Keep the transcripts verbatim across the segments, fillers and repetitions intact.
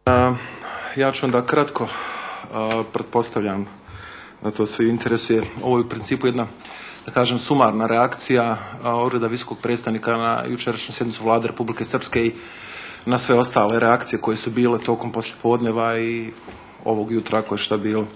Ja ću onda kratko, pretpostavljam da to sve interesuje. Ovo je u principu jedna, da kažem, sumarna reakcija Ureda visokog predstavnika na jučerašnju sjednicu Vlade Republike Srpske i na sve ostale reakcije koje su bile tokom poslijepodneva i ovog jutra koje šta bilo.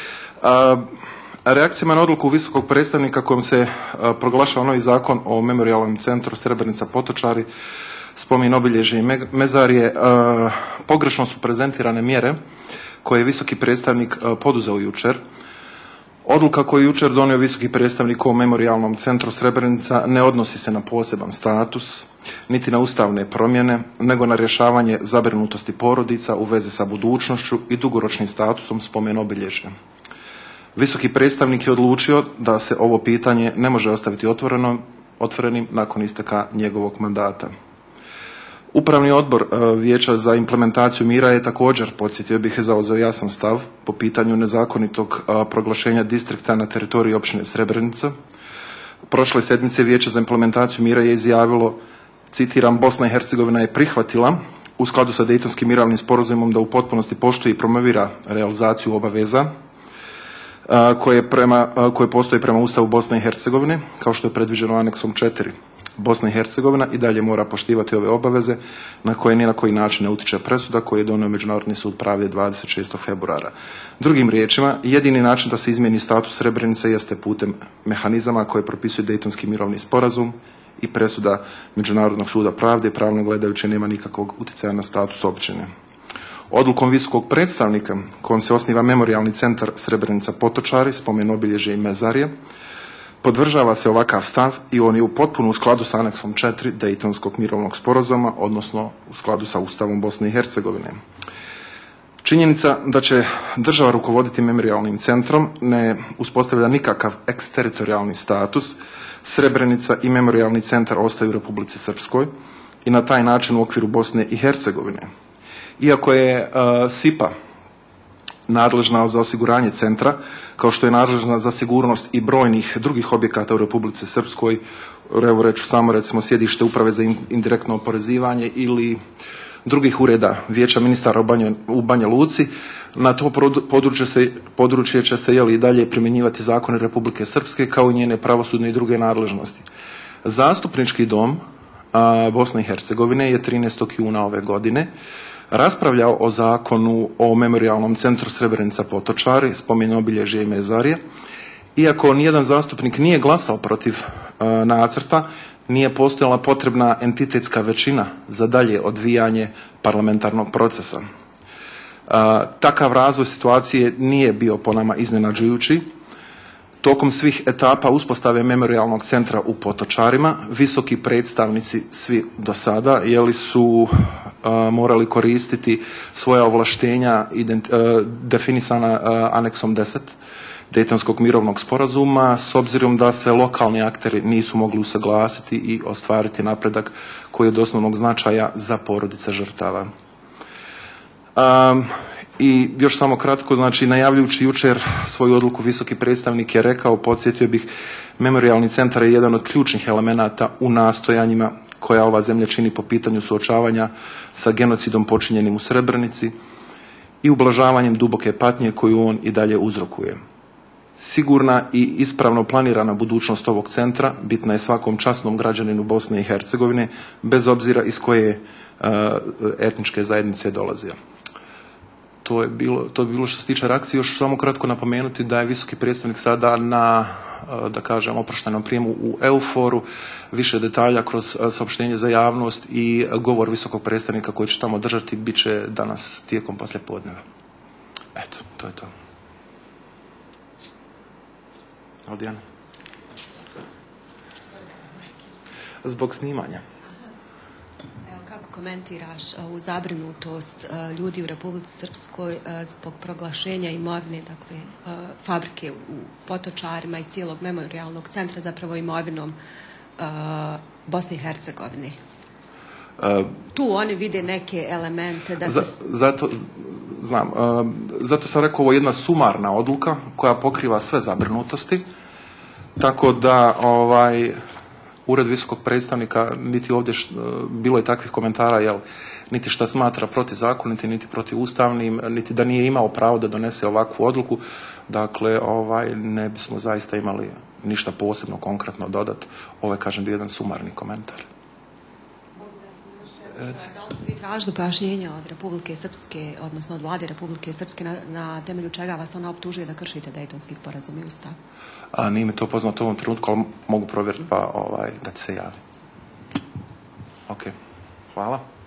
Reakcijama na odluku visokog predstavnika kojom se proglašava novi zakon o memorijalnom centru Srebrenica Potočari, spomin obilježje i mezarje, pogrešno su prezentirane mjere koje je visoki predstavnik poduzeo jučer. Odluka koju je jučer donio visoki predstavnik o memorijalnom centru Srebrenica ne odnosi se na poseban status, niti na ustavne promjene, nego na rješavanje zabrinutosti porodica u vezi sa budućnošću i dugoročnim statusom spomen obilježja. Visoki predstavnik je odlučio da se ovo pitanje ne može ostaviti otvoreno, otvorenim nakon isteka njegovog mandata. Upravni odbor Vijeća za implementaciju mira je također, podsjetio bih, zauzeo jasan stav po pitanju nezakonitog proglašenja distrikta na teritoriju općine Srebrenica. Prošle sedmice Vijeća za implementaciju mira je izjavilo, citiram, Bosna i Hercegovina je prihvatila u skladu sa Dejtonskim mirovnim sporazumom da u potpunosti poštuje i promovira realizaciju obaveza koje, prema, koje postoje prema Ustavu Bosne i Hercegovine, kao što je predviđeno aneksom četiri. Bosna i Hercegovina i dalje mora poštivati ove obaveze na koje ni na koji način ne utiče presuda koju je donio Međunarodni sud pravde dvadeset šestog februara. Drugim riječima, jedini način da se izmijeni status Srebrenice jeste putem mehanizama koje propisuje Dejtonski mirovni sporazum i presuda Međunarodnog suda pravde, pravno gledajući nema nikakvog utjecaja na status općine. Odlukom visokog predstavnika kojom se osniva memorijalni centar Srebrenica Potočari, spomen obilježje i mezarje, podržava se ovakav stav i on je u potpuno u skladu sa aneksom četiri Dejtonskog mirovnog sporazuma, odnosno u skladu sa Ustavom Bosne i Hercegovine. Činjenica da će država rukovoditi memorijalnim centrom ne uspostavlja nikakav eksteritorijalni status. Srebrenica i memorijalni centar ostaju u Republici Srpskoj i na taj način u okviru Bosne i Hercegovine. Iako je uh, SIPA nadležna za osiguranje centra, kao što je nadležna za sigurnost i brojnih drugih objekata u Republici Srpskoj, evo reću samo recimo sjedište Uprave za indirektno oporezivanje ili drugih ureda Vijeća ministara u Banja Luci, na to područje, se, područje će se jeli, i dalje primjenjivati zakone Republike Srpske kao i njene pravosudne i druge nadležnosti. Zastupnički dom a, Bosne i Hercegovine je trinaestog juna ove godine raspravljao o zakonu o memorijalnom centru Srebrenica Potočari, spomen obilježje i mezarje. Iako nijedan zastupnik nije glasao protiv e, nacrta, nije postojala potrebna entitetska većina za dalje odvijanje parlamentarnog procesa. E, takav razvoj situacije nije bio po nama iznenađujući. Tokom svih etapa uspostave memorijalnog centra u Potočarima, visoki predstavnici svi do sada jeli su a, morali koristiti svoja ovlaštenja ident, a, definisana a, aneksom deset Dejtonskog mirovnog sporazuma, s obzirom da se lokalni akteri nisu mogli usaglasiti i ostvariti napredak koji je od osnovnog značaja za porodice žrtava. A, I još samo kratko, znači najavljujući jučer svoju odluku visoki predstavnik je rekao, podsjetio bih, memorijalni centar je jedan od ključnih elemenata u nastojanjima koja ova zemlja čini po pitanju suočavanja sa genocidom počinjenim u Srebrenici i ublažavanjem duboke patnje koju on i dalje uzrokuje. Sigurna i ispravno planirana budućnost ovog centra bitna je svakom časnom građaninu Bosne i Hercegovine, bez obzira iz koje uh, etničke zajednice dolazio. To je bilo, to je bilo što se tiče reakcije. Još samo kratko napomenuti da je visoki predstavnik sada na, da kažem, oproštenom prijemu u Euforu. Više detalja kroz saopštenje za javnost i govor visokog predstavnika koji će tamo držati bit će danas tijekom poslijepodneva. Eto, to je to. Aldijana. Zbog snimanja. Komentiraš ovu zabrinutost ljudi u Republici Srpskoj zbog proglašenja imovine, dakle fabrike u Potočarima i cijelog memorijalnog centra zapravo imovinom Bosne i Hercegovine? Uh, tu oni vide neke elemente da se... Zato, znam, uh, zato sam rekao, ovo je jedna sumarna odluka koja pokriva sve zabrinutosti, tako da ovaj Ured visokog predstavnika, niti ovdje š, bilo je takvih komentara, jel, niti šta smatra protizakonitim, niti protivustavnim, niti da nije imao pravo da donese ovakvu odluku. Dakle, ovaj, ne bismo zaista imali ništa posebno konkretno dodati. Ovo je, kažem, bio jedan sumarni komentar. Da li ste vi tražili pojašnjenja od Republike Srpske, odnosno od vlade Republike Srpske, na, na temelju čega vas ona optužuje da kršite Dejtonski sporazum i Ustav? A, nije mi to poznato u ovom trenutku, ali mogu provjeriti pa ovaj, da ti se javi. Ok, hvala.